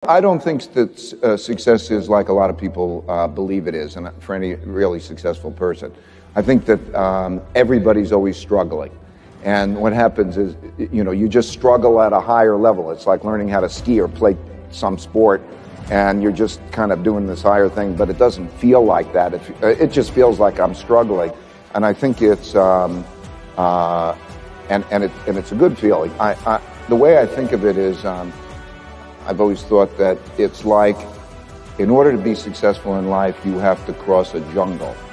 I don't think that success is like a lot of people believe it is, and for any really successful person. I think that everybody's always struggling. And what happens is, you just struggle at a higher level. It's like learning how to ski or play some sport, and you're just kind of doing this higher thing, but it doesn't feel like that. It just feels like I'm struggling. And I think it's, and it's a good feeling. The way I think of it is, I've always thought that it's like, in order to be successful in life, you have to cross a jungle.